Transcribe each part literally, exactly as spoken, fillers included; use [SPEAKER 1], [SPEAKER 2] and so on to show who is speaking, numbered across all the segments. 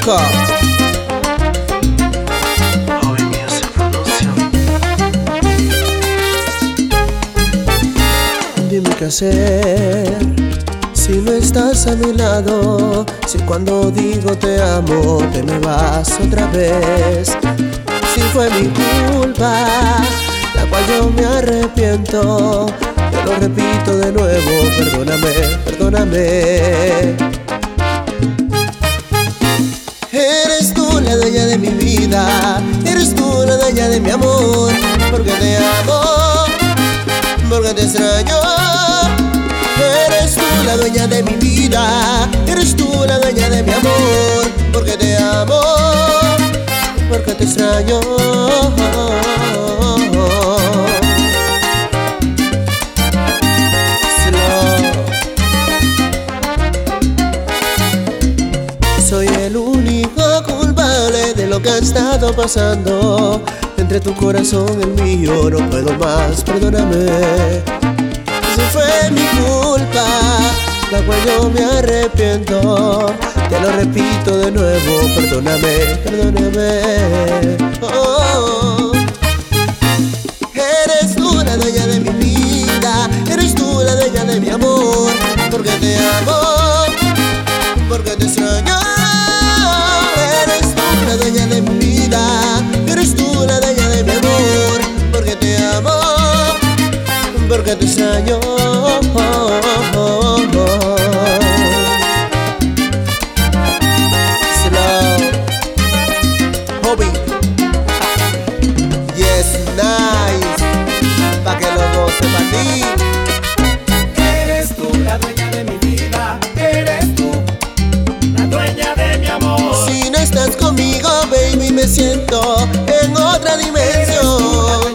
[SPEAKER 1] Franco. Dime qué hacer si no estás a mi lado, si cuando digo te amo te me vas otra vez. Si fue mi culpa, la cual yo me arrepiento, te lo repito de nuevo, perdóname, perdóname. Eres tú la dueña de mi vida, eres tú la dueña de mi amor, porque te amo, porque te extraño. Eres tú la dueña de mi vida, eres tú la dueña de mi amor, porque te amo, porque te extraño. Soy el único culpable de lo que ha estado pasando entre tu corazón y el mío. No puedo más, perdóname. Si fue mi culpa, la cual yo me arrepiento, te lo repito de nuevo, perdóname, perdóname. Oh. Eres tú la dueña de mi vida, eres tú la dueña de mi amor, porque te amo, porque te extraño. Eres tú la dueña de mi vida, eres tú la dueña de mi amor, porque te amo, porque te extraño. Slow Hobby, yes, nice, pa' que lo goce pa' ti.
[SPEAKER 2] Eres tú la dueña de mi vida, eres tú la dueña de mi amor.
[SPEAKER 1] Si no estás conmigo, baby, me siento en otra dimensión.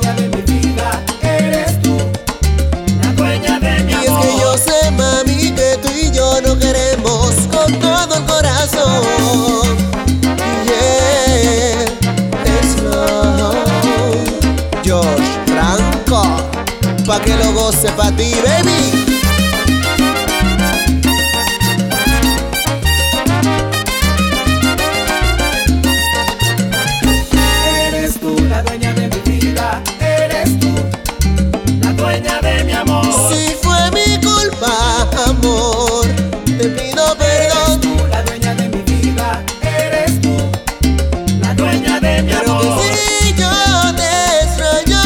[SPEAKER 1] No queremos con todo el corazón. Yeah, slow. Josh Franco, pa' que lo goce pa' ti, baby.
[SPEAKER 2] Eres tú la dueña de mi vida, eres tú la dueña de mi amor.
[SPEAKER 1] Si fue mi culpa, amor, te pido perdón.
[SPEAKER 2] Eres tú la dueña de mi vida, eres tú la dueña de mi
[SPEAKER 1] Pero
[SPEAKER 2] amor.
[SPEAKER 1] que si yo te extraño,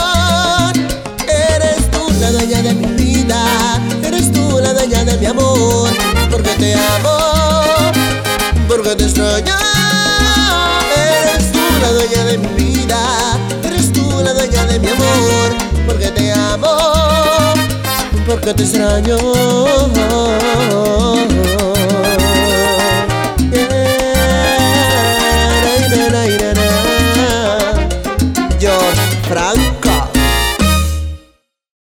[SPEAKER 1] eres tú la dueña de mi vida, eres tú la dueña de mi amor, porque te amo, porque te extraño. Eres tú la dueña de mi vida, eres tú la dueña de mi amor, porque te amo, porque te extraño.